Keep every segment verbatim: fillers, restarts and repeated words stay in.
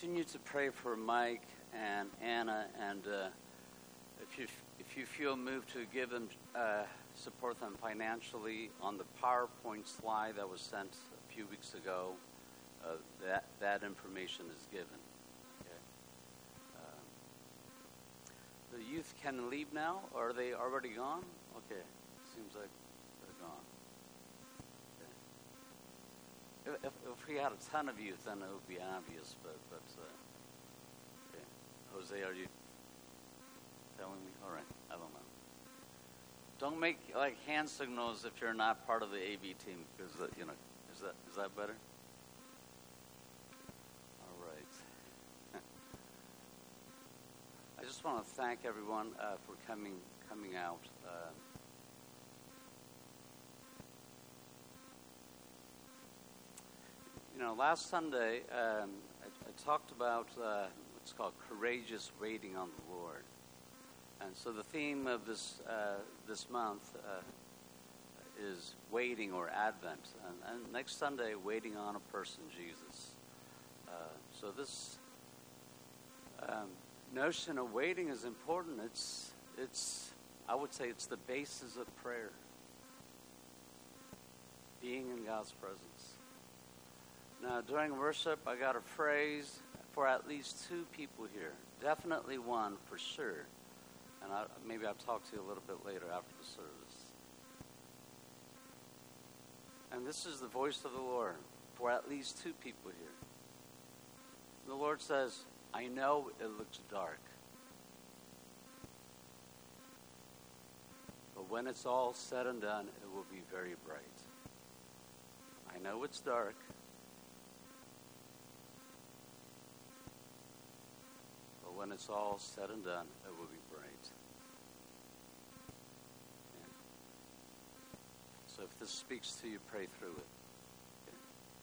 continue to pray for Mike and Anna, and uh, if you if you feel moved to give them uh, support them financially on the PowerPoint slide that was sent a few weeks ago, uh, that that information is given. Okay. Uh, the youth can leave now, or are they already gone? Okay, seems like they're gone. Okay. If, if we had a ton of youth, then it would be obvious, but but uh, okay. Jose, are you telling me? All right, I don't know. Don't make like hand signals if you're not part of the A V team, because uh, you know, is that is that better? All right. I just want to thank everyone uh, for coming coming out. Uh, you know, last Sunday um, I, I talked about uh, what's called courageous waiting on the Lord. And so the theme of this uh, this month uh, is waiting or Advent. And, and next Sunday, waiting on a person, Jesus. Uh, so this um, notion of waiting is important. It's, it's, I would say it's the basis of prayer. Being in God's presence. Now, during worship, I got a phrase for at least two people here. Definitely one for sure. And I, maybe I'll talk to you a little bit later after the service. And this is the voice of the Lord for at least two people here. The Lord says, I know it looks dark. But when it's all said and done, it will be very bright. I know it's dark. But when it's all said and done, it will be bright. So if this speaks to you, pray through it. Okay.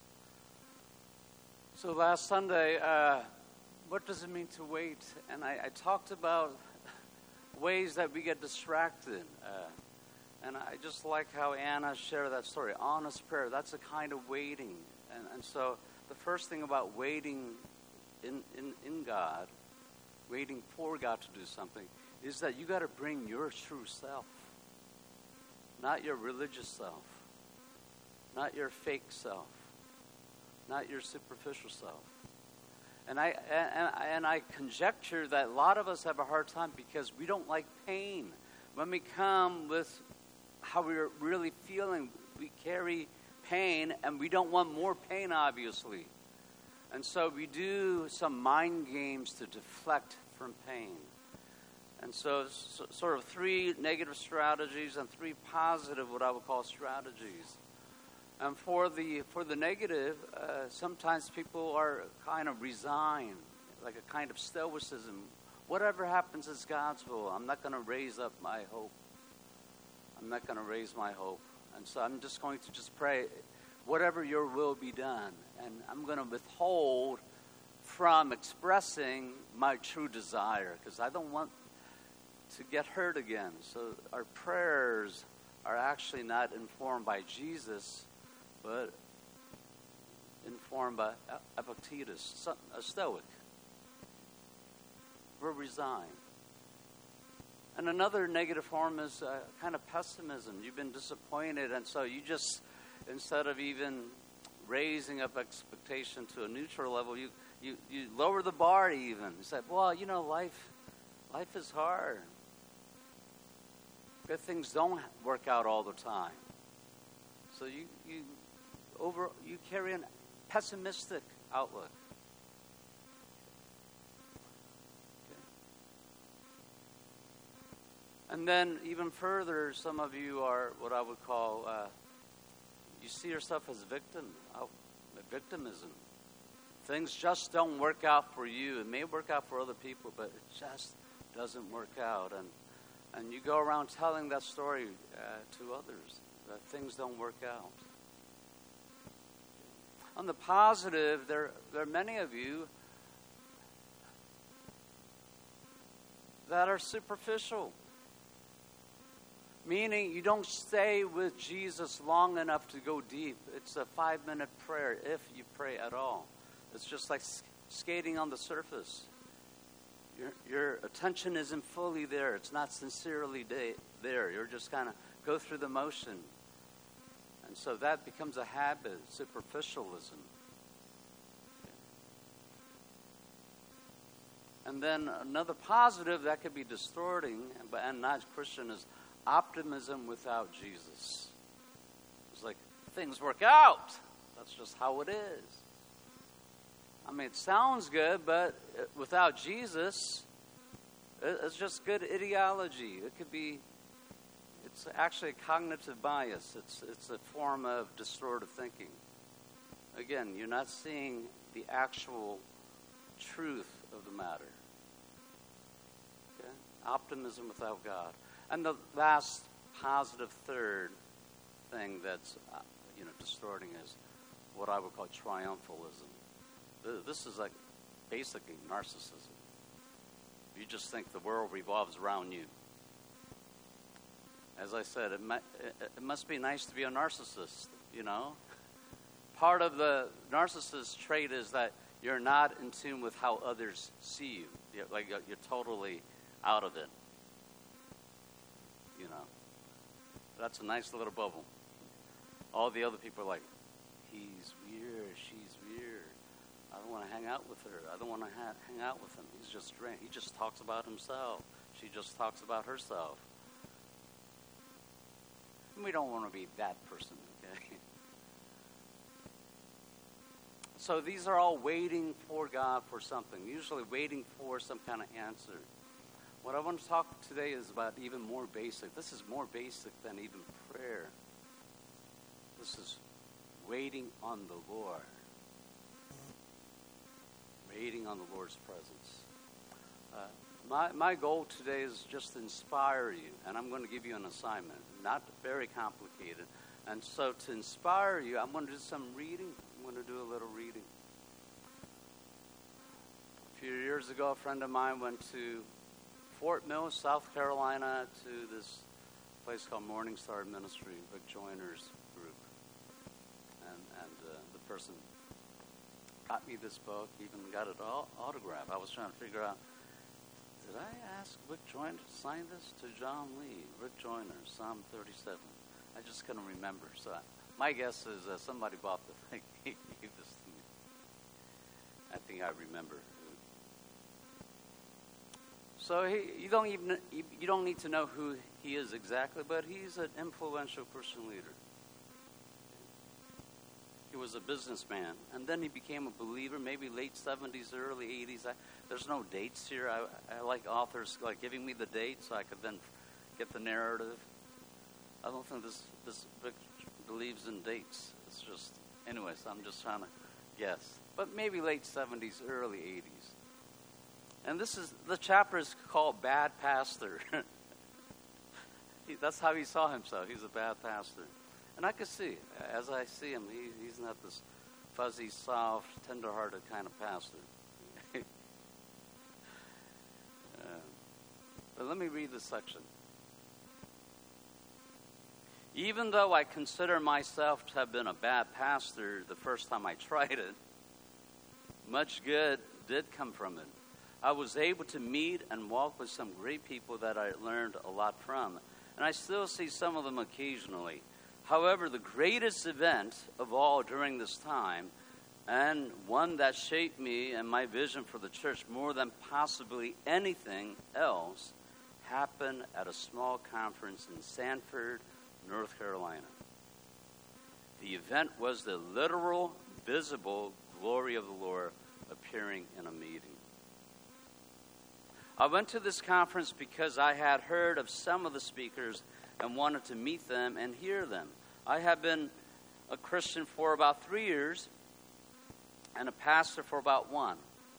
So last Sunday, uh, what does it mean to wait? And I, I talked about ways that we get distracted. Uh, and I just like how Anna shared that story. Honest prayer, that's a kind of waiting. And, and so the first thing about waiting in, in, in God, waiting for God to do something, is that you got to bring your true self. Not your religious self, not your fake self, not your superficial self. And I and, and I conjecture that a lot of us have a hard time because we don't like pain. When we come with how we're really feeling, we carry pain, and we don't want more pain, obviously. And so we do some mind games to deflect from pain. And so, so sort of three negative strategies and three positive, what I would call strategies. And for the for the negative, uh, sometimes people are kind of resigned, like a kind of stoicism. Whatever happens is God's will. I'm not going to raise up my hope. I'm not going to raise my hope. And so I'm just going to just pray, whatever your will be done. And I'm going to withhold from expressing my true desire, because I don't want to get hurt again. So our prayers are actually not informed by Jesus, but informed by Epictetus, a Stoic. We're resigned. And another negative form is uh, kind of pessimism. You've been disappointed, and so you just, instead of even raising up expectation to a neutral level, you, you, you lower the bar even. You say, well, you know, life, life is hard. Good things don't work out all the time. So you you over you carry a pessimistic outlook. Okay. And then even further, some of you are what I would call, uh, you see yourself as victim, uh, victimism. Things just don't work out for you. It may work out for other people, but it just doesn't work out. And And you go around telling that story uh, to others, that things don't work out. On the positive, there, there are many of you that are superficial. Meaning you don't stay with Jesus long enough to go deep. It's a five-minute prayer, if you pray at all. It's just like skating on the surface. Your, your attention isn't fully there. It's not sincerely de- there. You're just kind of go through the motion. And so that becomes a habit, superficialism. And then another positive that could be distorting and not Christian is optimism without Jesus. It's like, things work out. That's just how it is. I mean, it sounds good, but without Jesus, it's just good ideology. It could be, it's actually a cognitive bias. It's, it's a form of distorted thinking. Again, you're not seeing the actual truth of the matter. Okay? Optimism without God. And the last positive third thing that's uh, you know distorting is what I would call triumphalism. This is like basically narcissism. You just think the world revolves around you. As I said, it, might, it must be nice to be a narcissist, you know. Part of the narcissist trait is that you're not in tune with how others see you. You're, like you're totally out of it. You know, that's a nice little bubble. All the other people are like, he's weird, she's weird. I don't want to hang out with her. I don't want to ha- hang out with him. He's just strange. He just talks about himself. She just talks about herself. And we don't want to be that person, okay? So these are all waiting for God for something, usually waiting for some kind of answer. What I want to talk today is about even more basic. This is more basic than even prayer. This is waiting on the Lord. Waiting on the Lord's presence. Uh, my, my goal today is just to inspire you, and I'm going to give you an assignment, not very complicated. And so to inspire you, I'm going to do some reading. I'm going to do a little reading. A few years ago, a friend of mine went to Fort Mill, South Carolina, to this place called Morning Star Ministry, Rick Joyner's group. And, and uh, the person got me this book, even got it all autographed. I was trying to figure out, did I ask Rick Joyner to sign this to John Lee? Rick Joyner, Psalm thirty-seven. I just couldn't remember. So I, my guess is uh, somebody bought the thing. He gave this to me. I think I remember. So he, you don't even you don't need to know who he is exactly, but he's an influential Christian leader. He was a businessman, and then he became a believer, maybe late seventies, early eighties. I, there's no dates here. I, I like authors like giving me the date so I could then get the narrative. I don't think this this book believes in dates. It's just, anyways, I'm just trying to guess. But maybe late seventies, early eighties. And this is, the chapter is called Bad Pastor. he, that's how he saw himself. He's a bad pastor. And I could see, as I see him, he, he's not this fuzzy, soft, tender-hearted kind of pastor. uh, but let me read this section. Even though I consider myself to have been a bad pastor the first time I tried it, much good did come from it. I was able to meet and walk with some great people that I learned a lot from, and I still see some of them occasionally. However, the greatest event of all during this time, and one that shaped me and my vision for the church more than possibly anything else, happened at a small conference in Sanford, North Carolina. The event was the literal, visible glory of the Lord appearing in a meeting. I went to this conference because I had heard of some of the speakers and wanted to meet them and hear them. I have been a Christian for about three years and a pastor for about one.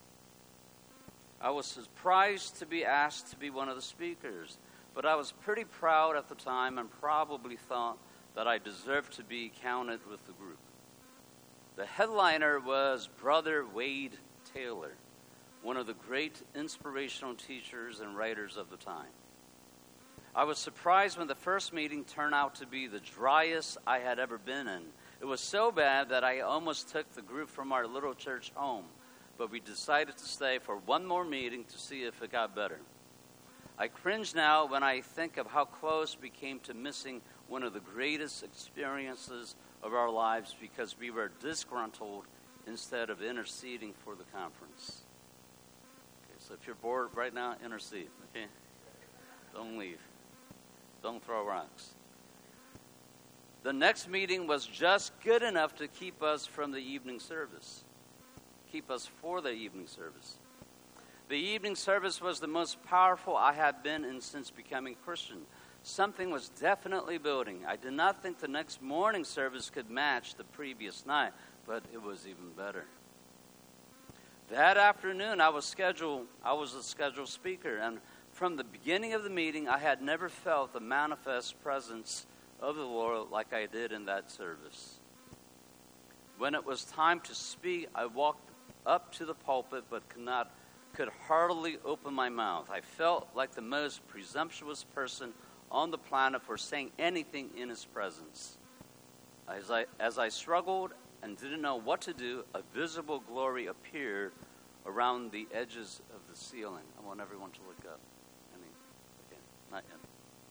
I was surprised to be asked to be one of the speakers, but I was pretty proud at the time and probably thought that I deserved to be counted with the group. The headliner was Brother Wade Taylor, one of the great inspirational teachers and writers of the time. I was surprised when the first meeting turned out to be the driest I had ever been in. It was so bad that I almost took the group from our little church home. but we decided to stay for one more meeting to see if it got better. I cringe now when I think of how close we came to missing one of the greatest experiences of our lives because we were disgruntled instead of interceding for the conference. Okay, so if you're bored right now, intercede, okay? Don't leave. Don't throw rocks. The next meeting was just good enough to keep us from the evening service. Keep us for the evening service. The evening service was the most powerful I have been in since becoming Christian. Something was definitely building. I did not think the next morning service could match the previous night, but it was even better. That afternoon, I was scheduled. I was the scheduled speaker, and from the beginning of the meeting, I had never felt the manifest presence of the Lord like I did in that service. When it was time to speak, I walked up to the pulpit, but could not. could hardly open my mouth. I felt like the most presumptuous person on the planet for saying anything in his presence. As I, as I struggled and didn't know what to do, a visible glory appeared around the edges of the ceiling. I want everyone to look up. Any, okay, not yet.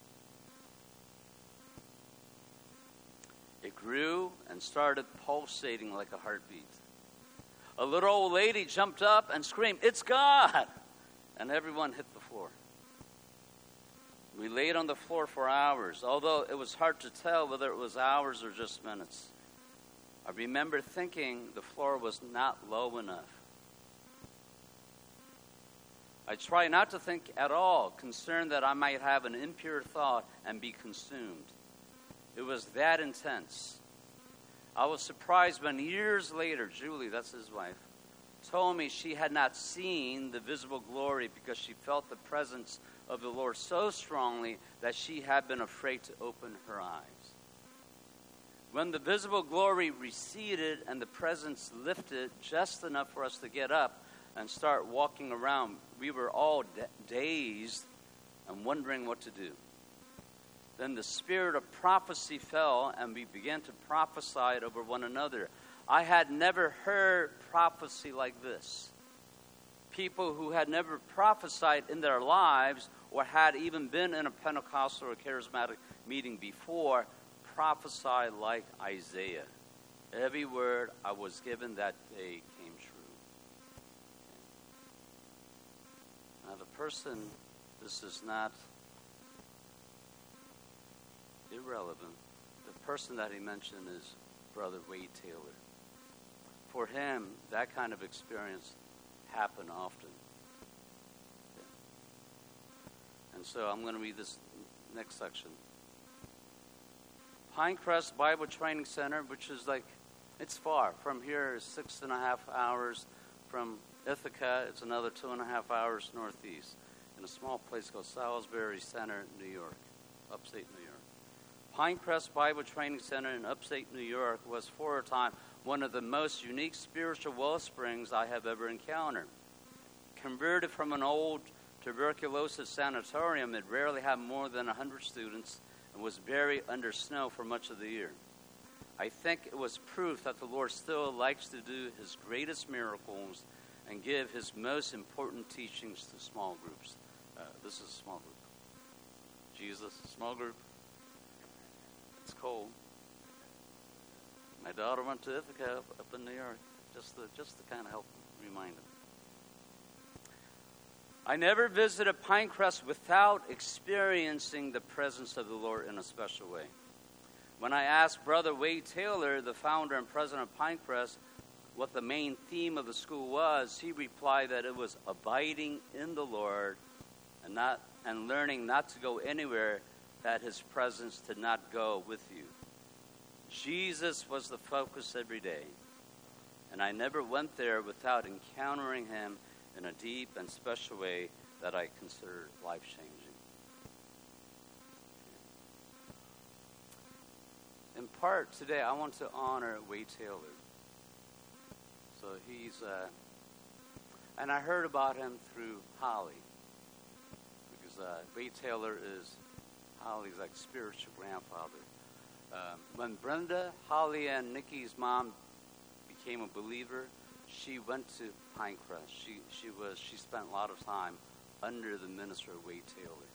It grew and started pulsating like a heartbeat. A little old lady jumped up and screamed, "It's God!" And everyone hit the floor. We laid on the floor for hours, although it was hard to tell whether it was hours or just minutes. I remember thinking the floor was not low enough. I tried not to think at all, concerned that I might have an impure thought and be consumed. It was that intense. I was surprised when years later, Julie, that's his wife, told me she had not seen the visible glory because she felt the presence of the Lord so strongly that she had been afraid to open her eyes. When the visible glory receded and the presence lifted just enough for us to get up and start walking around, we were all da- dazed and wondering what to do. Then the spirit of prophecy fell, and we began to prophesy over one another. I had never heard prophecy like this. People who had never prophesied in their lives or had even been in a Pentecostal or charismatic meeting before prophesied like Isaiah. Every word I was given that day came true. Now the person, this is not irrelevant. The person that he mentioned is Brother Wade Taylor. For him, that kind of experience happened often. And so I'm going to read this next section. Pinecrest Bible Training Center, which is like, it's far. From here is six and a half hours. From Ithaca, it's another two and a half hours northeast. In a small place called Salisbury Center, New York, upstate New York. Pinecrest Bible Training Center in upstate New York was for a time one of the most unique spiritual well springs I have ever encountered. Converted from an old tuberculosis sanatorium, it rarely had more than one hundred students and was buried under snow for much of the year. I think it was proof that the Lord still likes to do his greatest miracles and give his most important teachings to small groups. Uh, this is a small group. Jesus, small group. It's cold. My daughter went to Ithaca up, up in New York, just to, just to kind of help remind them. I never visited Pinecrest without experiencing the presence of the Lord in a special way. When I asked Brother Wade Taylor, the founder and president of Pinecrest, what the main theme of the school was, he replied that it was abiding in the Lord and not and learning not to go anywhere that his presence did not go with you. Jesus was the focus every day, and I never went there without encountering him in a deep and special way that I considered life-changing. In part, today I want to honor Wade Taylor. So he's, uh, and I heard about him through Holly, because uh, Wade Taylor is Holly's like spiritual grandfather. Um, when Brenda, Holly, and Nikki's mom became a believer, she went to Pinecrest. She she was she spent a lot of time under the ministry of Wade Taylor.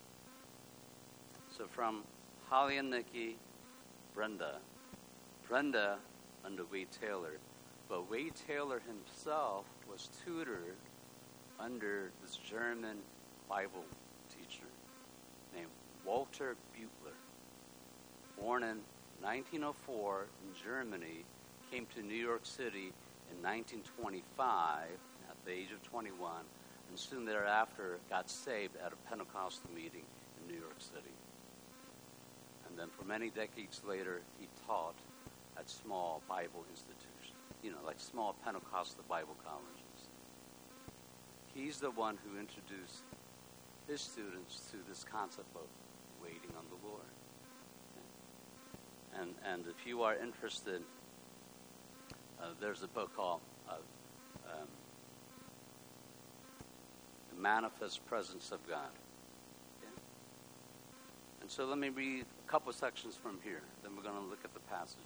So from Holly and Nikki, Brenda, Brenda under Wade Taylor, but Wade Taylor himself was tutored under this German Bible teacher named Walter Butler, born in nineteen oh four in Germany, came to New York City in nineteen twenty-five at the age of twenty-one, and soon thereafter got saved at a Pentecostal meeting in New York City. And then for many decades later, he taught at small Bible institutions, you know, like small Pentecostal Bible colleges. He's the one who introduced his students to this concept of waiting on the Lord. And and if you are interested, uh, there's a book called uh, um, The Manifest Presence of God. Okay? And so let me read a couple sections from here. Then we're going to look at the passage.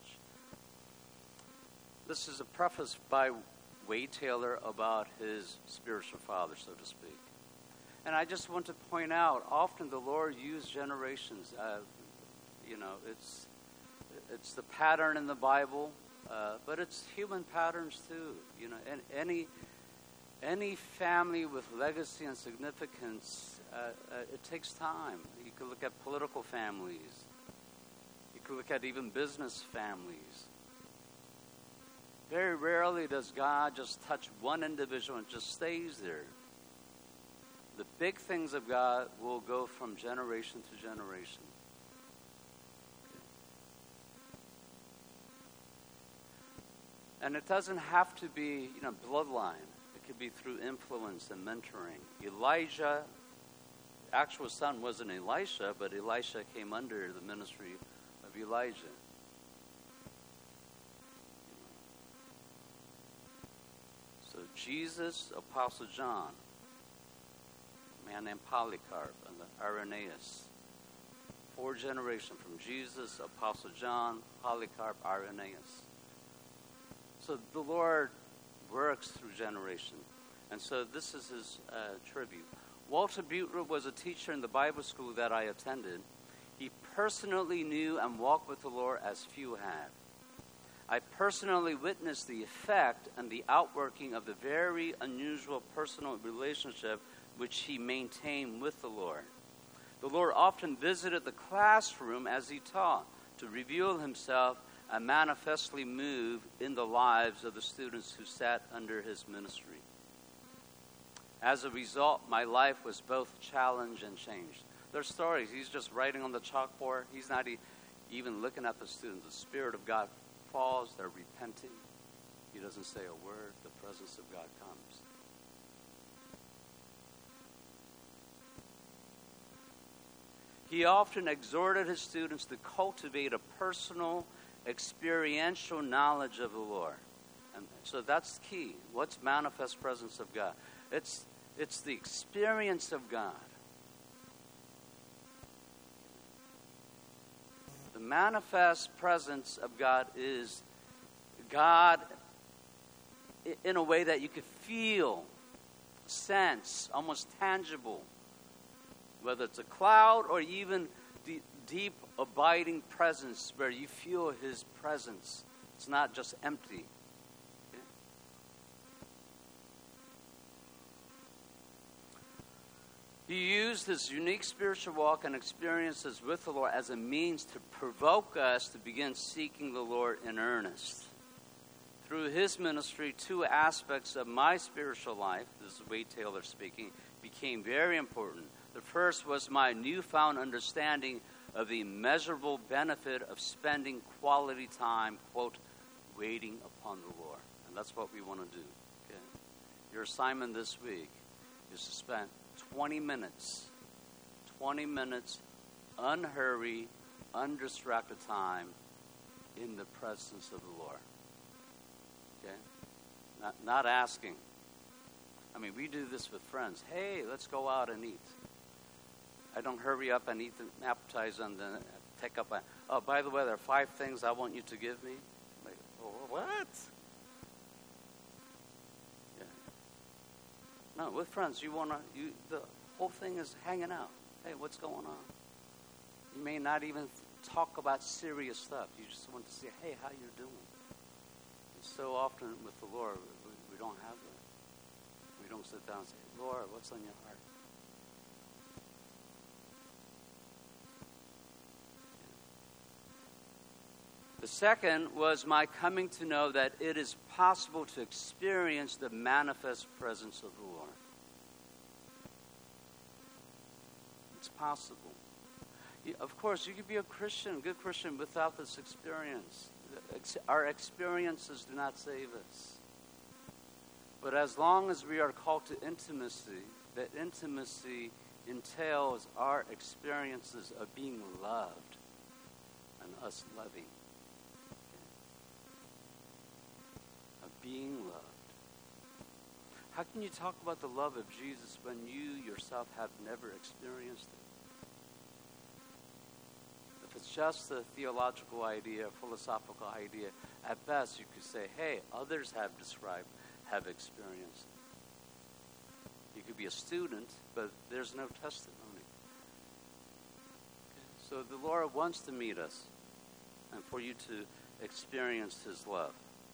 This is a preface by Wade Taylor about his spiritual father, so to speak. And I just want to point out, often the Lord used generations. Uh, you know, it's it's the pattern in the Bible, uh, but it's human patterns too. You know, and any any family with legacy and significance, uh, uh, it takes time. You could look at political families. You could look at even business families. Very rarely does God just touch one individual and just stays there. The big things of God will go from generation to generation. And it doesn't have to be, you know, bloodline. It could be through influence and mentoring. Elijah, actual son wasn't Elisha, but Elisha came under the ministry of Elijah. So Jesus, Apostle John, a man named Polycarp, and the Irenaeus. Four generations from Jesus, Apostle John, Polycarp, Irenaeus. So the Lord works through generation. And so this is his uh, tribute. Walter Butler was a teacher in the Bible school that I attended. He personally knew and walked with the Lord as few had. I personally witnessed the effect and the outworking of the very unusual personal relationship which he maintained with the Lord. The Lord often visited the classroom as he taught to reveal himself and manifestly move in the lives of the students who sat under his ministry. As a result, my life was both challenged and changed. There's stories. He's just writing on the chalkboard. He's not e- even looking at the students. The Spirit of God falls. They're repenting. He doesn't say a word. The presence of God comes. He often exhorted his students to cultivate a personal, experiential knowledge of the Lord. And so that's key. What's manifest presence of God? It's it's the experience of God. The manifest presence of God is God in a way that you could feel, sense, almost tangible. Whether it's a cloud or even the deep, abiding presence where you feel his presence. It's not just empty. Okay? He used his unique spiritual walk and experiences with the Lord as a means to provoke us to begin seeking the Lord in earnest. Through his ministry, two aspects of my spiritual life, this is Wade Taylor speaking, became very important. The first was my newfound understanding of the immeasurable benefit of spending quality time, quote, waiting upon the Lord. And that's what we want to do. Okay? Your assignment this week is to spend twenty minutes, twenty minutes, unhurried, undistracted time in the presence of the Lord. Okay? Not, not asking. I mean, we do this with friends. Hey, let's go out and eat. I don't hurry up and eat the appetizer and then take up a, oh, by the way, there are five things I want you to give me. Like, oh, what? No, with friends, you want to, you, the whole thing is hanging out. Hey, what's going on? You may not even talk about serious stuff. You just want to say, hey, how you doing? And so often with the Lord, we, we don't have that. We don't sit down and say, Lord, what's on your heart? The second was my coming to know that it is possible to experience the manifest presence of the Lord. It's possible. You, of course, you could be a Christian, a good Christian, without this experience. Our experiences do not save us. But as long as we are called to intimacy, that intimacy entails our experiences of being loved and us loving. Being loved. How can you talk about the love of Jesus when you yourself have never experienced it? If it's just a theological idea, a philosophical idea, at best you could say, hey, others have described, have experienced it. You could be a student, but there's no testimony. Okay. So the Lord wants to meet us and for you to experience His love.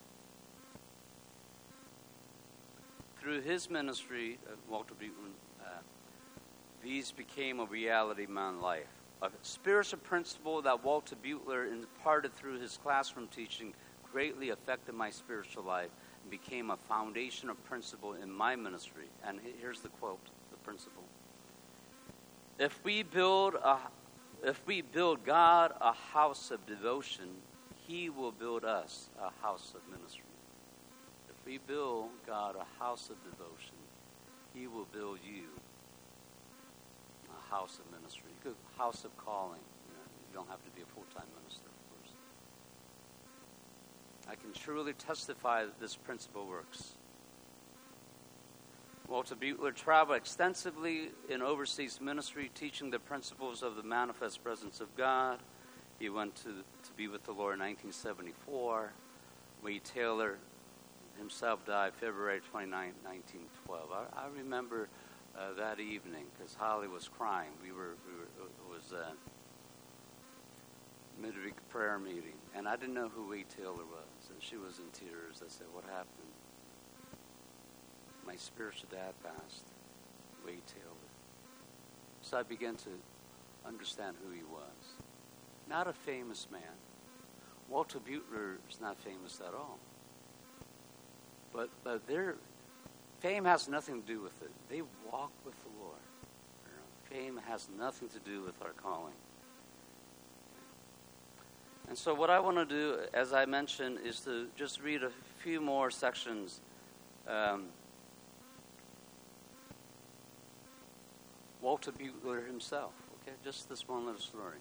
Through his ministry, uh, Walter Buechler, uh, these became a reality in my life. A spiritual principle that Walter Buechler imparted through his classroom teaching greatly affected my spiritual life and became a foundational principle in my ministry. And here's the quote, the principle. If we build a, if we build God a house of devotion, He will build us a house of ministry. If we build God a house of devotion, He will build you a house of ministry. You could, house of calling. You know, you don't have to be a full-time minister, of course. I can truly testify that this principle works. Walter Buechler traveled extensively in overseas ministry, teaching the principles of the manifest presence of God. He went to, to be with the Lord in nineteen seventy-four. Wade Taylor himself died February twenty-ninth, nineteen twelve. I, I remember uh, that evening because Holly was crying. We were, we were it was a midweek prayer meeting, and I didn't know who Wade Taylor was, and she was in tears. I said, "What happened?" My spiritual dad passed, Wade Taylor. So I began to understand who he was. Not a famous man. Walter Buechler is not famous at all. But, but their fame has nothing to do with it. They walk with the Lord. Fame has nothing to do with our calling. And so what I want to do, as I mentioned, is to just read a few more sections. Um, Walter Buechler himself, okay? Just this one little story.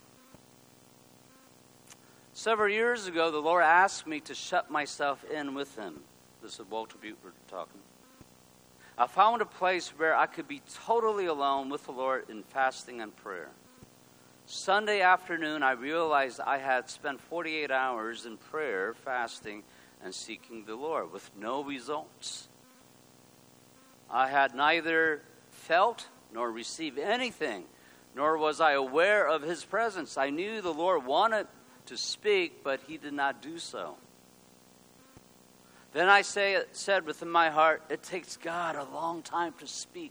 Several years ago, the Lord asked me to shut myself in with Him. This is Walter Buechler talking. I found a place where I could be totally alone with the Lord in fasting and prayer. Sunday afternoon, I realized I had spent forty-eight hours in prayer, fasting, and seeking the Lord with no results. I had neither felt nor received anything, nor was I aware of His presence. I knew the Lord wanted to speak, but He did not do so. Then I say, said within my heart, it takes God a long time to speak.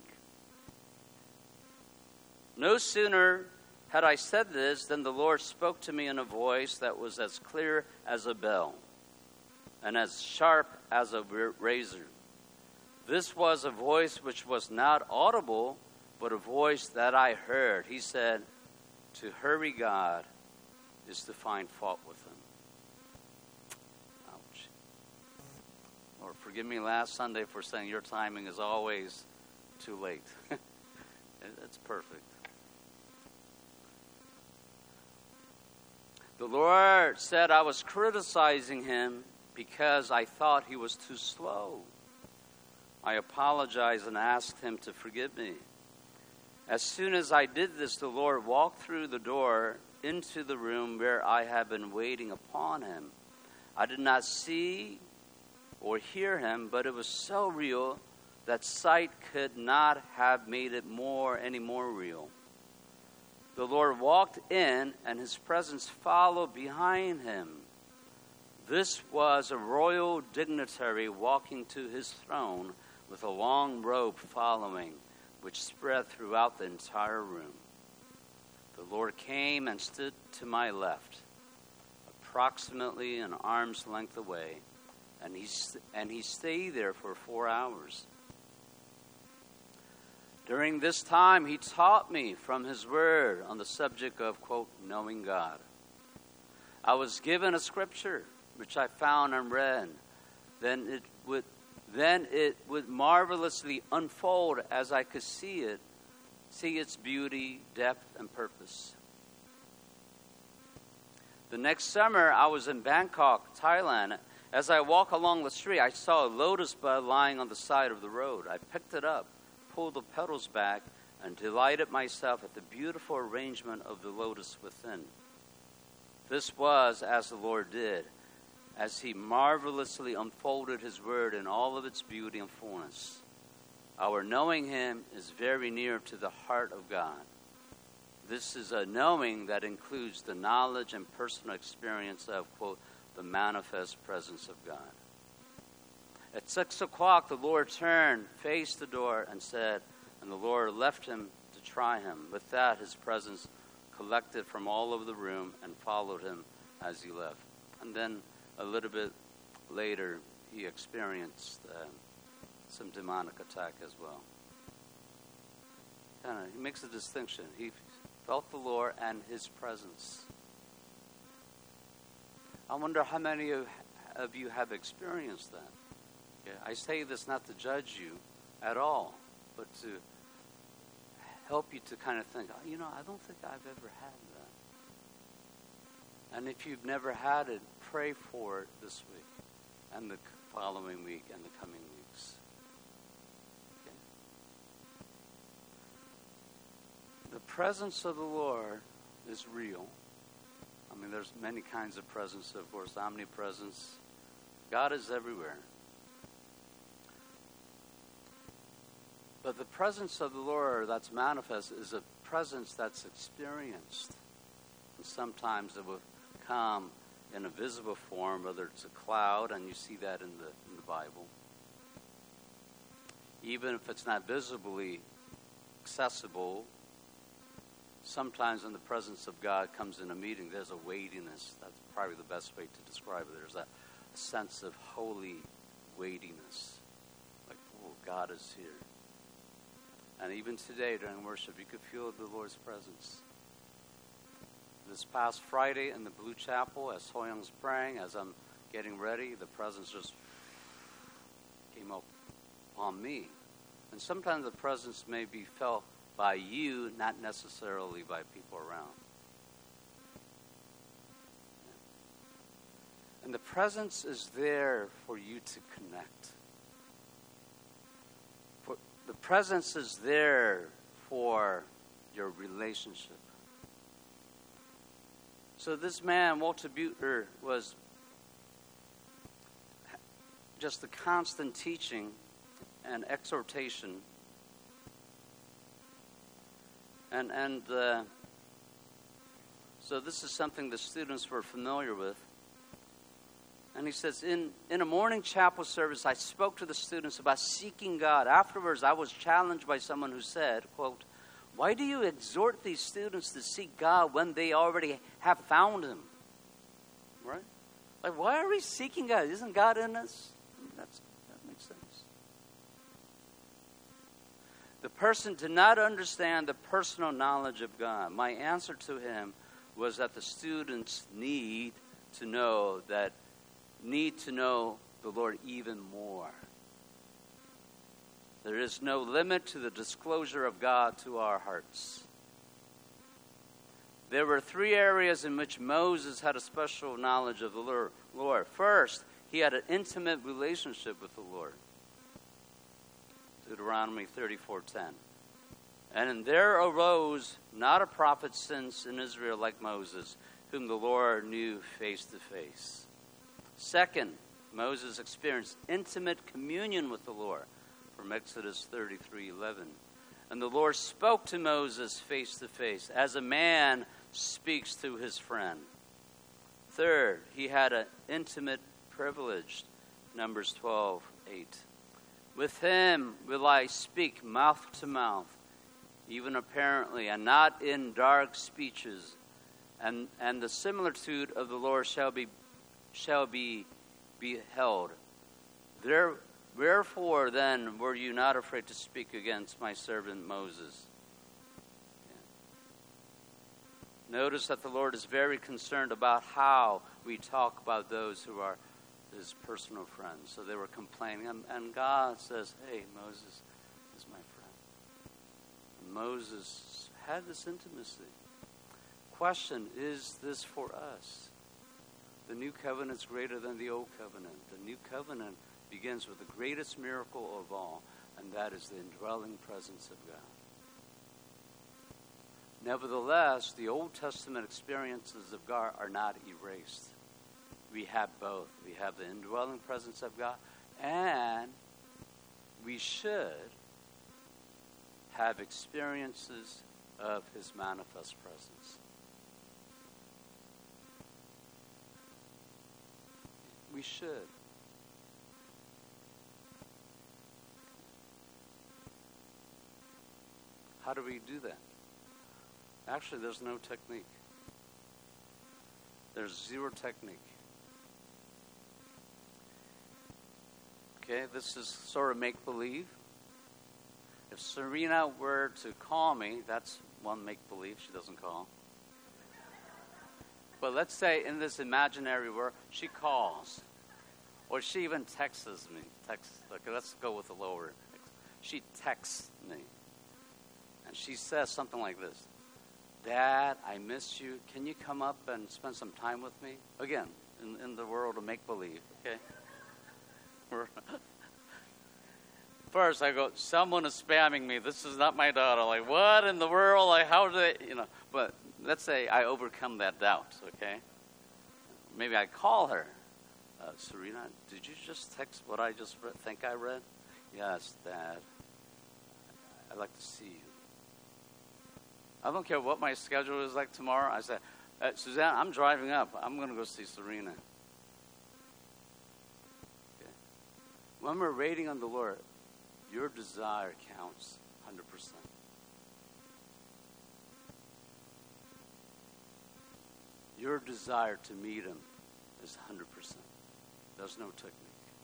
No sooner had I said this than the Lord spoke to me in a voice that was as clear as a bell and as sharp as a razor. This was a voice which was not audible, but a voice that I heard. He said, to hurry God is to find fault with Him. Ouch. Lord, forgive me last Sunday for saying your timing is always too late. It's perfect. The Lord said I was criticizing Him because I thought He was too slow. I apologized and asked Him to forgive me. As soon as I did this, the Lord walked through the door into the room where I had been waiting upon Him. I did not see or hear Him, but it was so real that sight could not have made it more any more real. The Lord walked in, and his presence followed behind him. This was a royal dignitary walking to his throne with a long robe following, which spread throughout the entire room. The Lord came and stood to my left, approximately an arm's length away, and he, and he stayed there for four hours. During this time, he taught me from his word on the subject of, quote, knowing God. I was given a scripture, which I found and read. Then it would, then it would marvelously unfold as I could see it, see its beauty, depth, and purpose. The next summer, I was in Bangkok, Thailand. As I walked along the street, I saw a lotus bud lying on the side of the road. I picked it up, pulled the petals back, and delighted myself at the beautiful arrangement of the lotus within. This was as the Lord did, as he marvelously unfolded his word in all of its beauty and fullness. Our knowing him is very near to the heart of God. This is a knowing that includes the knowledge and personal experience of, quote, the manifest presence of God. At six o'clock, the Lord turned, faced the door, and said, and the Lord left him to try him. With that, his presence collected from all over the room and followed him as he left. And then a little bit later, he experienced uh, some demonic attack as well. Kind of, he makes a distinction. He felt the Lord and his presence. I wonder how many of, of you have experienced that. Yeah, I say this not to judge you at all, but to help you to kind of think, oh, you know, I don't think I've ever had that. And if you've never had it, pray for it this week and the following week and the coming weeks. Okay? The presence of the Lord is real. I mean, there's many kinds of presence, of course, omnipresence. God is everywhere. But the presence of the Lord that's manifest is a presence that's experienced. And sometimes it will come in a visible form, whether it's a cloud, and you see that in the, in the Bible. Even if it's not visibly accessible, sometimes when the presence of God comes in a meeting, there's a weightiness. That's probably the best way to describe it. There's a, a sense of holy weightiness. Like, oh, God is here. And even today during worship, you could feel the Lord's presence. This past Friday in the Blue Chapel, as Soyoung's praying, as I'm getting ready, the presence just came up on me. And sometimes the presence may be felt by you, not necessarily by people around. And the presence is there for you to connect. For the presence is there for your relationship. So this man, Walter Butler, was just a constant teaching and exhortation. And and uh, so this is something the students were familiar with. And he says, in, in a morning chapel service, I spoke to the students about seeking God. Afterwards, I was challenged by someone who said, quote, why do you exhort these students to seek God when they already have found him? Right? Like, why are we seeking God? Isn't God in us? That's, that makes sense. The person did not understand the personal knowledge of God. My answer to him was that the students need to know that need to know the Lord even more. There is no limit to the disclosure of God to our hearts. There were three areas in which Moses had a special knowledge of the Lord. First, he had an intimate relationship with the Lord. Deuteronomy thirty-four ten. And there arose not a prophet since in Israel like Moses, whom the Lord knew face to face. Second, Moses experienced intimate communion with the Lord. from Exodus thirty-three eleven. And the Lord spoke to Moses face to face, as a man speaks to his friend. Third, he had an intimate privilege, Numbers twelve eight. With him will I speak mouth to mouth, even apparently, and not in dark speeches. And and the similitude of the Lord shall be shall be beheld. There, wherefore then were you not afraid to speak against my servant Moses? Yeah. Notice that the Lord is very concerned about how we talk about those who are his personal friends. So they were complaining, and, and God says, hey, Moses is my friend. And Moses had this intimacy. Question, is this for us? The new covenant is greater than the old covenant. The new covenant begins with the greatest miracle of all, and that is the indwelling presence of God. Nevertheless, the Old Testament experiences of God are not erased. We have both. We have the indwelling presence of God, and we should have experiences of his manifest presence. We should. How do we do that? Actually, there's no technique. There's zero technique. Okay, this is sort of make-believe. If Serena were to call me, that's one make-believe. She doesn't call. But let's say in this imaginary world, she calls. Or she even texts me. Text, okay, let's go with the lower. She texts me. And she says something like this. Dad, I miss you. Can you come up and spend some time with me? Again, in, in the world of make-believe, okay? First, I go, someone is spamming me. This is not my daughter. Like, what in the world? Like, how do they, you know? But let's say I overcome that doubt, okay? Maybe I call her. Uh, Serena, did you just text what I just read, think I read? Yes, Dad. I'd like to see you. I don't care what my schedule is like tomorrow. I said, uh, Suzanne, I'm driving up. I'm going to go see Serena. Okay. When we're waiting on the Lord, your desire counts one hundred percent. Your desire to meet him is one hundred percent. There's no technique.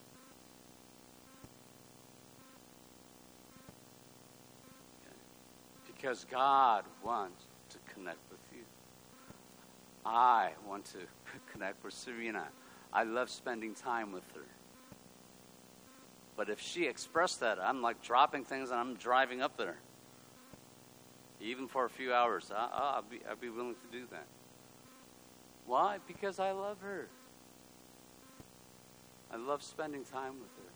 Okay. Because God wants to connect with you. I want to connect with Serena. I love spending time with her. But if she expressed that, I'm like dropping things and I'm driving up there. Even for a few hours, I, I'll, be, I'll be willing to do that. Why? Because I love her. I love spending time with her.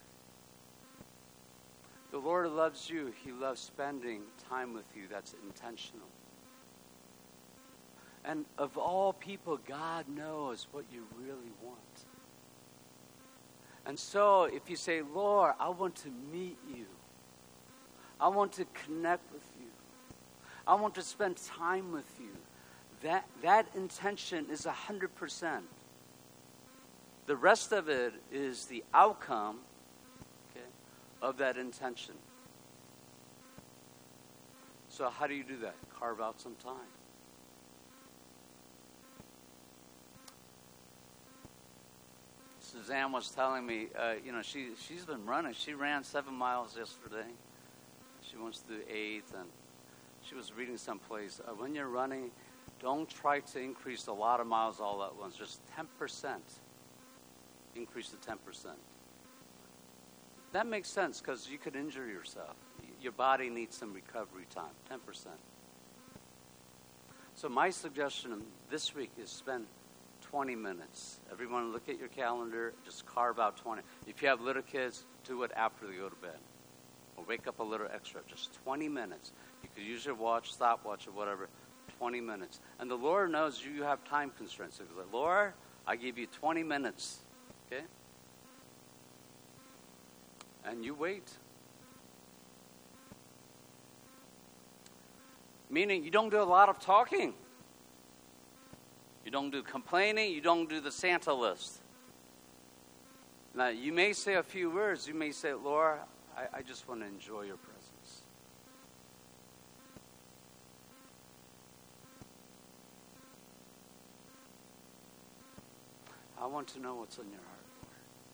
The Lord loves you. He loves spending time with you. That's intentional. And of all people, God knows what you really want. And so if you say, Lord, I want to meet you. I want to connect with you. I want to spend time with you. That, that intention is one hundred percent. The rest of it is the outcome, okay, of that intention. So how do you do that? Carve out some time. Suzanne was telling me, uh, you know, she, she's been running. She ran seven miles yesterday. She wants to do eight, and she was reading someplace. Uh, when you're running, don't try to increase a lot of miles all at once. Just ten percent. Increase to ten percent. That makes sense because you could injure yourself. Your body needs some recovery time, ten percent. So my suggestion this week is spend twenty minutes. Everyone look at your calendar, just carve out twenty. If you have little kids, do it after they go to bed. Or wake up a little extra, just twenty minutes. You could use your watch, stopwatch, or whatever, twenty minutes. And the Lord knows you have time constraints. So he's like, Lord, I give you twenty minutes. Okay? And you wait. Meaning you don't do a lot of talking. You don't do complaining. You don't do the Santa list. Now, you may say a few words. You may say, Lord, I, I just want to enjoy your presence. I want to know what's in your heart, Lord.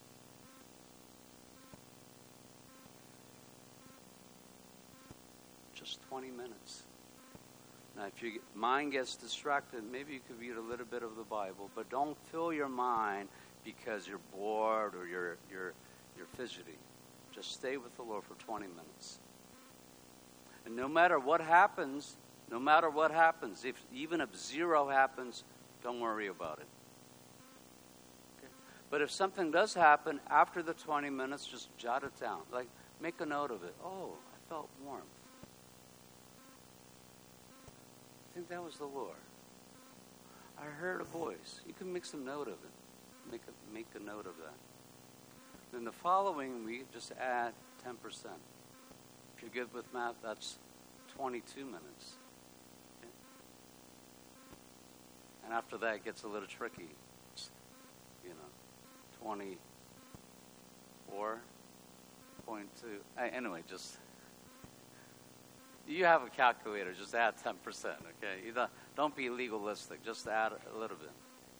Just twenty minutes. Now, if your mind gets distracted, maybe you could read a little bit of the Bible, but don't fill your mind because you're bored or you're you're you're fidgety. Just stay with the Lord for twenty minutes. And no matter what happens, no matter what happens, if even if zero happens, don't worry about it. Okay? But if something does happen after the twenty minutes, just jot it down. Like, make a note of it. Oh, I felt warmth. I think that was the Lord. I heard a voice. You can make some note of it. Make a, make a note of that. Then the following week, just add ten percent. If you're good with math, that's twenty-two minutes. Okay? And after that, it gets a little tricky. It's, you know, twenty-four point two. Anyway, just... You have a calculator, just add ten percent, okay? You don't, don't be legalistic, just add a little bit.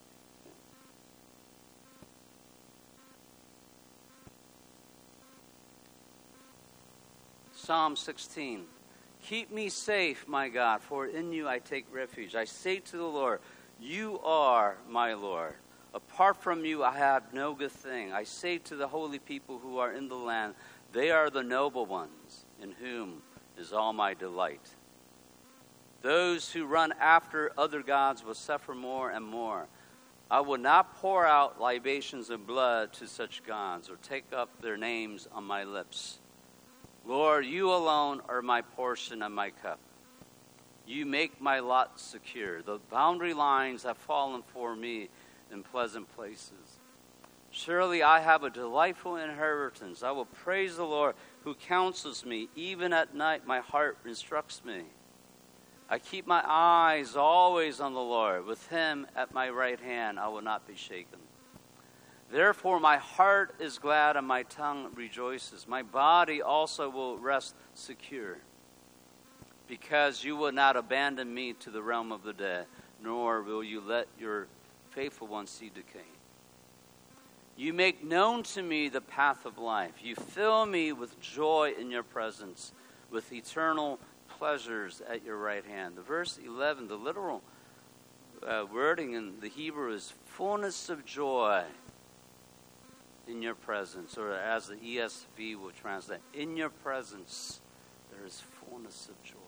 Psalm sixteen. Keep me safe, my God, for in you I take refuge. I say to the Lord, you are my Lord. Apart from you I have no good thing. I say to the holy people who are in the land, they are the noble ones, in whom is all my delight. Those who run after other gods will suffer more and more. I will not pour out libations of blood to such gods or take up their names on my lips. Lord, you alone are my portion and my cup. You make my lot secure. The boundary lines have fallen for me in pleasant places. Surely I have a delightful inheritance. I will praise the Lord who counsels me. Even at night my heart instructs me. I keep my eyes always on the Lord. With him at my right hand I will not be shaken. Therefore my heart is glad and my tongue rejoices. My body also will rest secure. Because you will not abandon me to the realm of the dead, nor will you let your faithful one see decay. You make known to me the path of life. You fill me with joy in your presence, with eternal pleasures at your right hand. The verse eleven, the literal uh, wording in the Hebrew is fullness of joy in your presence, or as the E S V will translate, in your presence there is fullness of joy.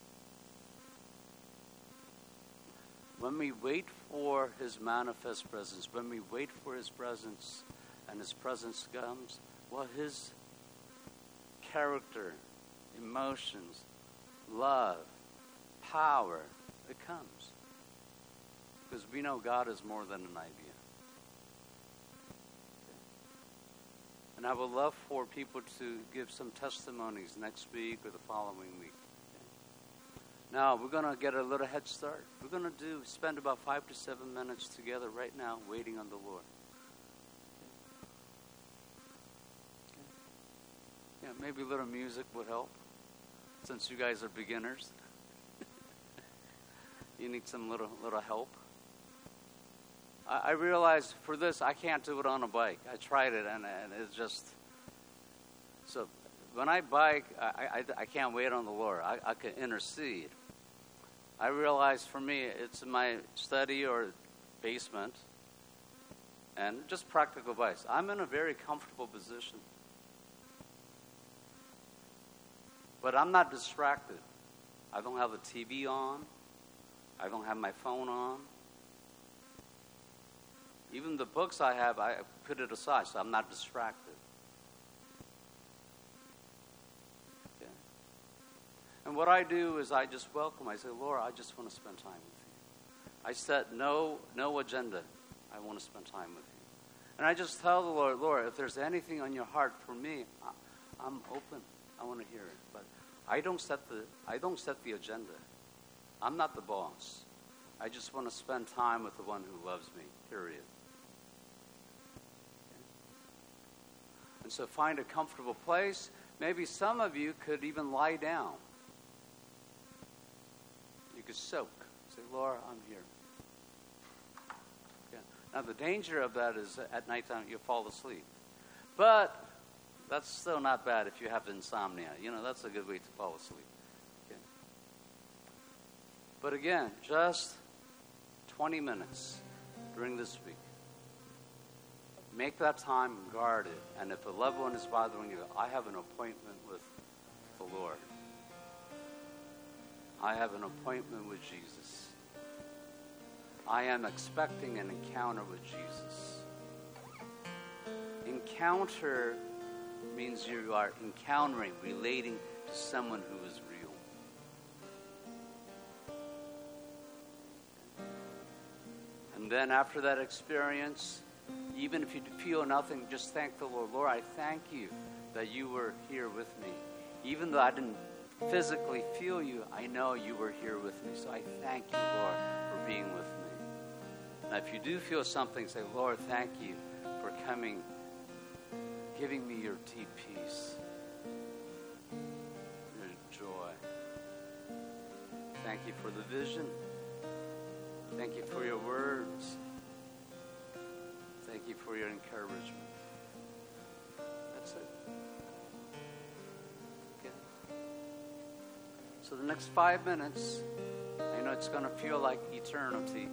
When we wait for his manifest presence, when we wait for his presence and his presence comes, well, his character, emotions, love, power, it comes. Because we know God is more than an idea. Okay. And I would love for people to give some testimonies next week or the following week. Now, we're going to get a little head start. We're going to do spend about five to seven minutes together right now waiting on the Lord. Okay. Yeah, maybe a little music would help, since you guys are beginners. You need some little little help. I, I realized for this, I can't do it on a bike. I tried it, and, and it's just... So when I bike, I, I, I can't wait on the Lord. I, I can intercede. I realized for me, it's in my study or basement, and just practical advice. I'm in a very comfortable position. But I'm not distracted. I don't have the T V on. I don't have my phone on. Even the books I have, I put it aside, so I'm not distracted. And what I do is I just welcome. I say, Lord, I just want to spend time with you. I set no no agenda. I want to spend time with you. And I just tell the Lord, Lord, if there's anything on your heart for me, I, I'm open. I want to hear it. But I don't set the I don't set the agenda. I'm not the boss. I just want to spend time with the one who loves me, period. And so find a comfortable place. Maybe some of you could even lie down. You could soak. Say, Laura, I'm here. Yeah. Now, the danger of that is at nighttime you'll fall asleep. But that's still not bad if you have insomnia. You know, that's a good way to fall asleep. Okay. But again, just twenty minutes during this week. Make that time and guard it. And if a loved one is bothering you, I have an appointment with the Lord. I have an appointment with Jesus. I am expecting an encounter with Jesus. Encounter means you are encountering, relating to someone who is real. And then after that experience, even if you feel nothing, just thank the Lord. Lord, I thank you that you were here with me. Even though I didn't physically feel you, I know you were here with me. So I thank you, Lord, for being with me. Now, if you do feel something, say, Lord, thank you for coming, giving me your deep peace, your joy. Thank you for the vision. Thank you for your words. Thank you for your encouragement. That's it. Okay. So the next five minutes, I know it's going to feel like eternity.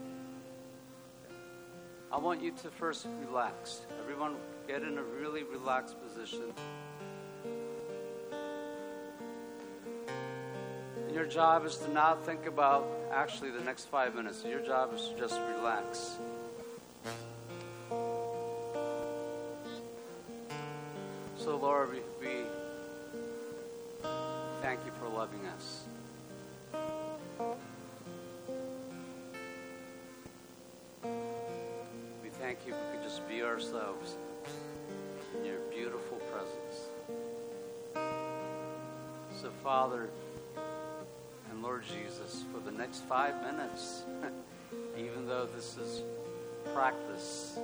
I want you to first relax. Everyone get in a really relaxed position. And your job is to not think about actually the next five minutes. Your job is to just relax. So, Lord, we, we thank you for loving us. We thank you we could just be ourselves in your beautiful presence. So, Father and Lord Jesus, for the next five minutes, even though this is practice,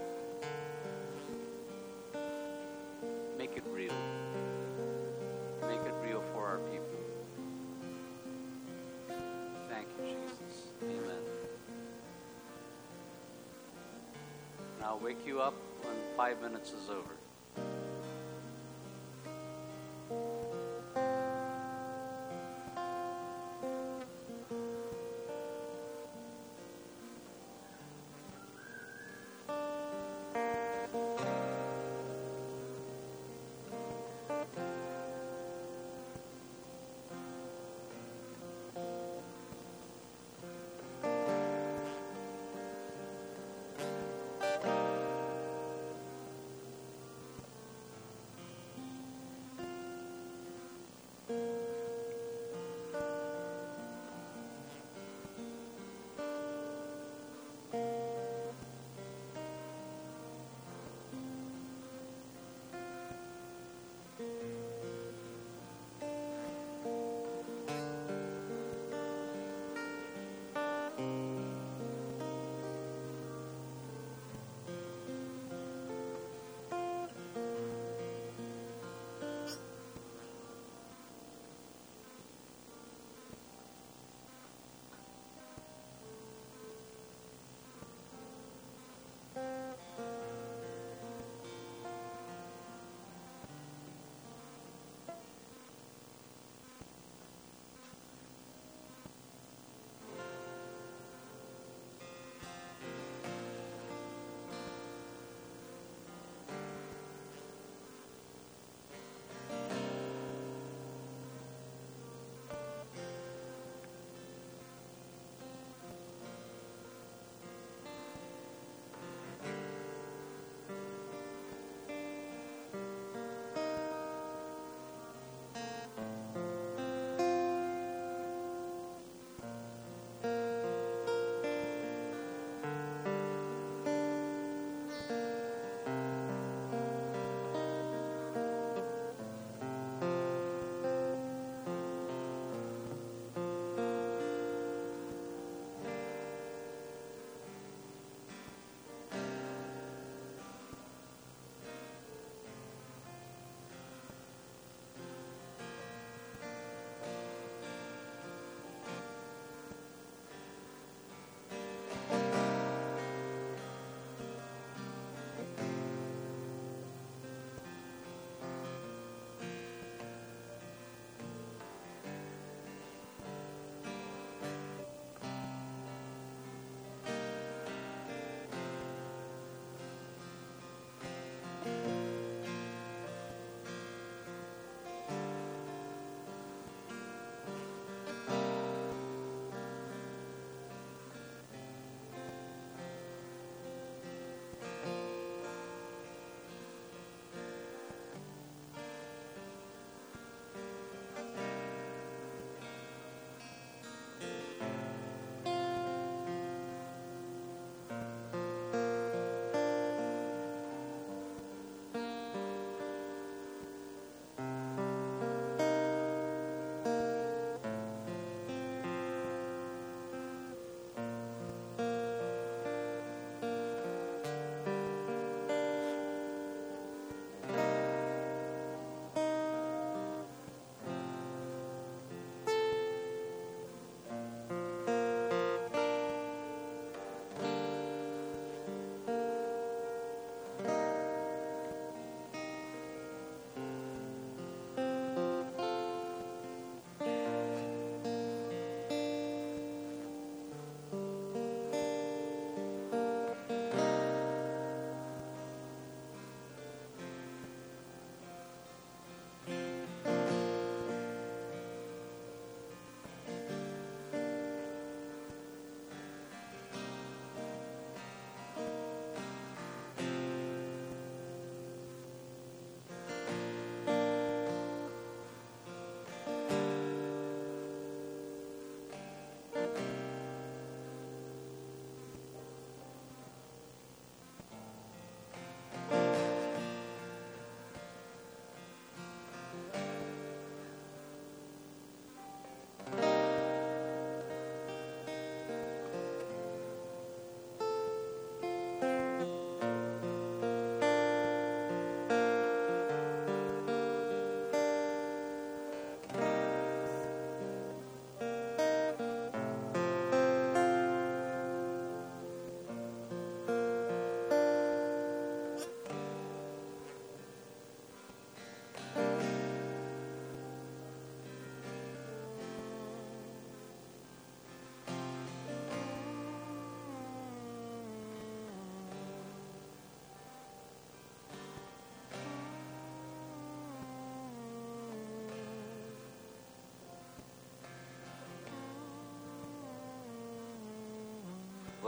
make it real. Make it real for our people. Thank you, Jesus. Amen. And I'll wake you up when five minutes is over.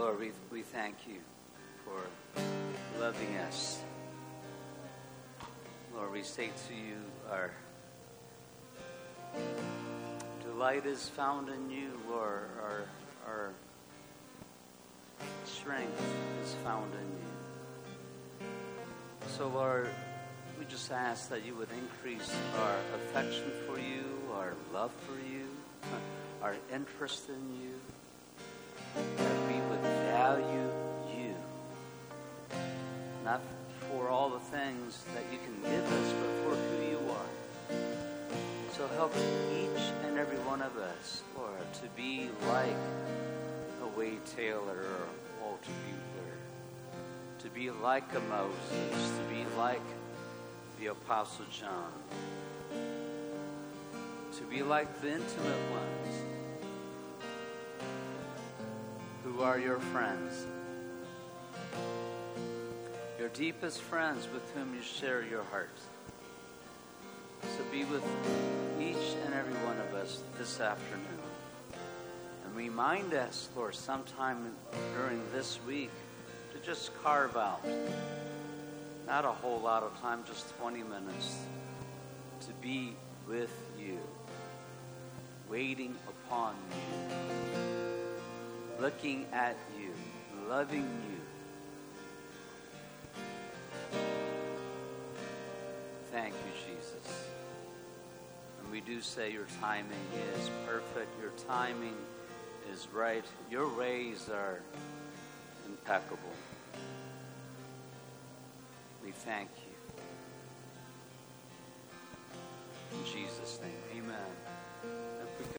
Lord, we, we thank you for loving us. Lord, we say to you, our delight is found in you, Lord. Our, our strength is found in you. So, Lord, we just ask that you would increase our affection for you, our love for you, our interest in you, that we would value you, not for all the things that you can give us, but for who you are. So help each and every one of us, Lord, to be like a Wade Taylor or Walter Butler, to be like a Moses, to be like the Apostle John, to be like the intimate ones who are your friends, your deepest friends with whom you share your heart. So be with each and every one of us this afternoon. And remind us, Lord, sometime during this week to just carve out, not a whole lot of time, just twenty minutes, to be with you, waiting upon you, looking at you, loving you. Thank you, Jesus. And we do say your timing is perfect. Your timing is right. Your ways are impeccable. We thank you. In Jesus' name, amen.